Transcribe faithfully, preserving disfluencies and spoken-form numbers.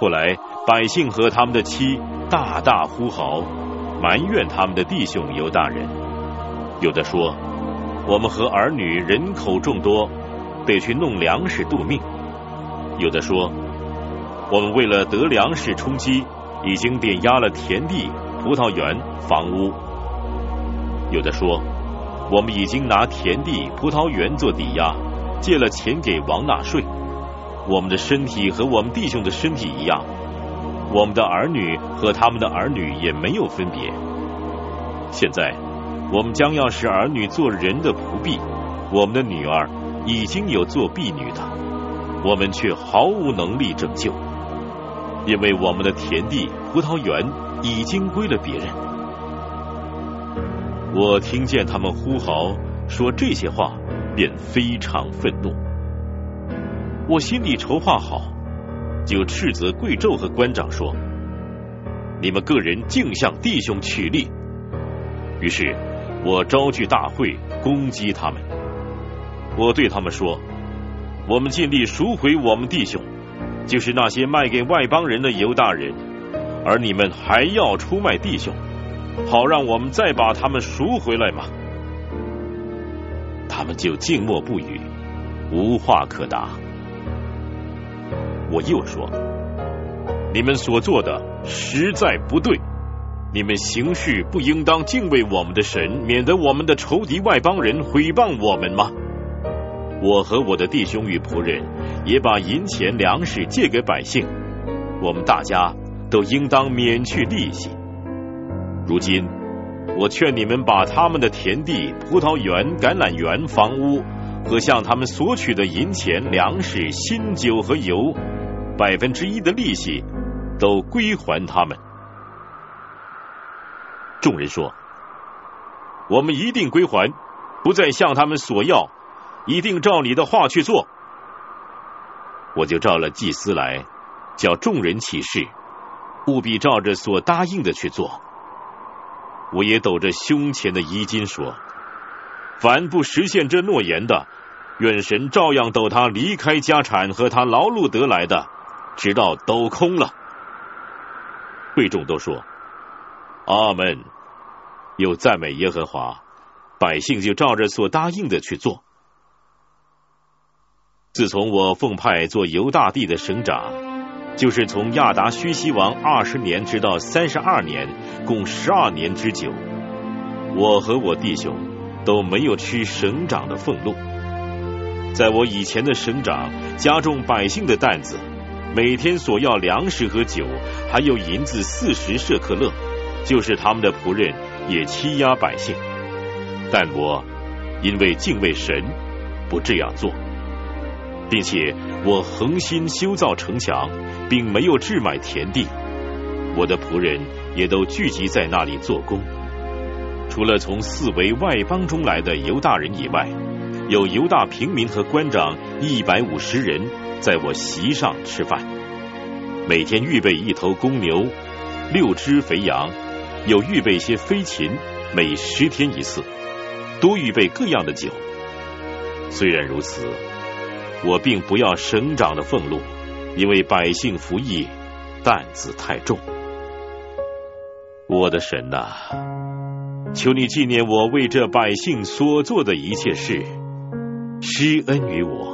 后来百姓和他们的妻大大呼嚎，埋怨他们的弟兄犹大人。有的说，我们和儿女人口众多，得去弄粮食度命。有的说，我们为了得粮食充饥，已经抵押了田地、葡萄园、房屋。有的说，我们已经拿田地、葡萄园做抵押，借了钱给王纳税。我们的身体和我们弟兄的身体一样，我们的儿女和他们的儿女也没有分别。现在我们将要使儿女做人的仆婢，我们的女儿已经有做婢女的，我们却毫无能力拯救，因为我们的田地、葡萄园已经归了别人。我听见他们呼号说这些话，便非常愤怒。我心里筹划好，就斥责贵胄和官长说，你们个人竟向弟兄取利。于是我招聚大会攻击他们。我对他们说，我们尽力赎回我们弟兄，就是那些卖给外邦人的犹大人，而你们还要出卖弟兄，好让我们再把他们赎回来吗？他们就静默不语，无话可答。我又说，你们所做的实在不对，你们行事不应当敬畏我们的神，免得我们的仇敌外邦人毁谤我们吗？我和我的弟兄与仆人也把银钱粮食借给百姓，我们大家都应当免去利息。如今我劝你们把他们的田地、葡萄园、橄榄园、房屋和向他们索取的银钱、粮食、新酒和油百分之一的利息都归还他们。众人说，我们一定归还，不再向他们索要，一定照你的话去做。我就召了祭司来，叫众人起誓，务必照着所答应的去做。我也抖着胸前的衣襟说，凡不实现这诺言的，愿神照样抖他离开家产和他劳碌得来的，直到抖空了。会众都说阿们，又赞美耶和华，百姓就照着所答应的去做。自从我奉派做犹大地的省长，就是从亚达薛西王二十年直到三十二年，共十二年之久，我和我弟兄都没有吃省长的俸禄。在我以前的省长加重百姓的担子，每天所要粮食和酒，还有银子四十舍克勒，就是他们的仆人也欺压百姓。但我因为敬畏神，不这样做，并且我恒心修造城墙，并没有置买田地。我的仆人也都聚集在那里做工。除了从四围外邦中来的犹大人以外，有犹大平民和官长一百五十人在我席上吃饭，每天预备一头公牛，六只肥羊，有预备些飞禽，每十天一次，多预备各样的酒。虽然如此，我并不要省长的俸禄，因为百姓服役，担子太重。我的神啊，求你纪念我为这百姓所做的一切事，施恩于我，